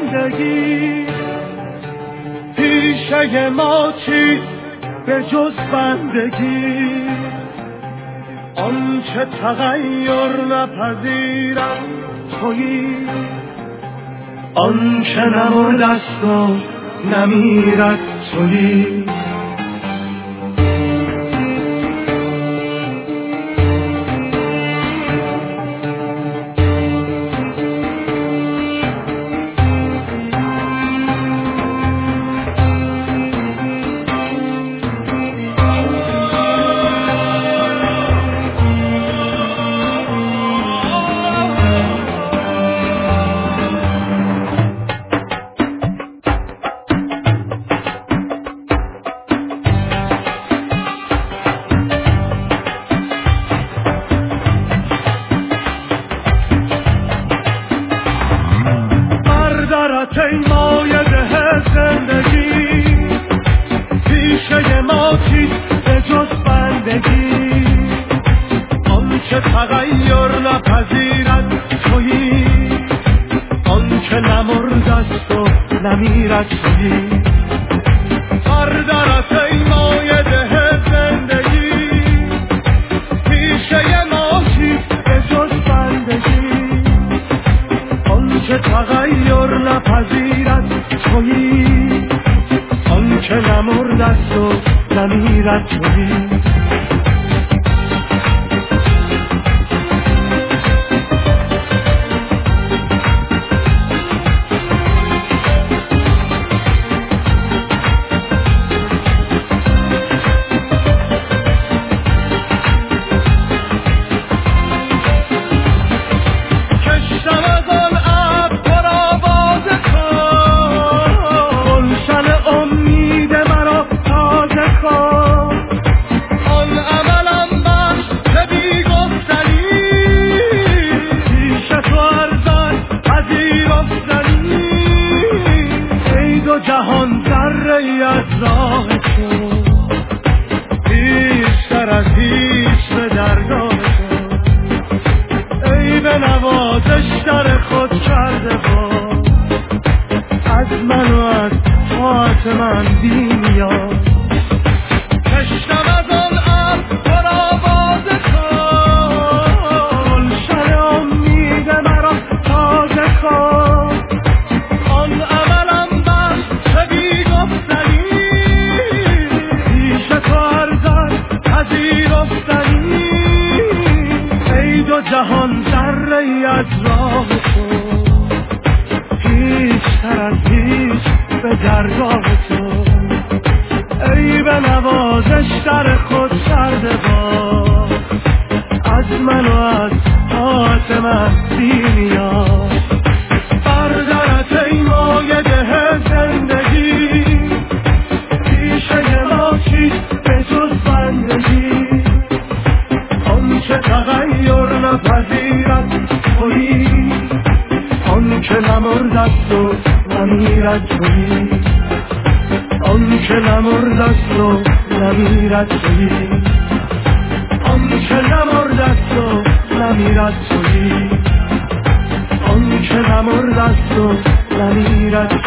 زندگی. پیشه ما چیست به جز بندگی؟ آنچه تغییر نپذیرد تویی، آنچه نمرده است و نمیرد تویی. ای مایده زندگی، پیشه ما چیست به جز بندگی؟ آنچه تغییر نپذیرد تویی، آنچه نمرده است و نمیرد تویی. بردرت ای مایده زندگی، پیشه ما چیست به جز بندگی؟ آنچه تغییر نپذیرد تویی، آنچه نمرده است و نمیرد تویی. جهان ذره‌ای از راه تو، بیشتر از هیچ به درگاه تو. ای به نوازش در خود کرده با، از من و از طاعت من بیمیاد. کشتم از آن ابر پرآواز کن، گلشن امید مرا تازه کن. جهان ذره‌ای از راه تو، بیشتر از هیچ به درگاه تو. ای به نوازش در خود کرده با، از من و از طاعت من بیمیاد. بردرت ای مایده زندگی، پیشه ما چیست به جز بندگی؟ آنچه تغییر نپذیرد تویی، آنچه نمرده است و نمیرد تویی. آنچه نمرده است و نمیرد تویی. آنچه نمرده است و نمیرد تویی. آنچه نمرده است و نمیرد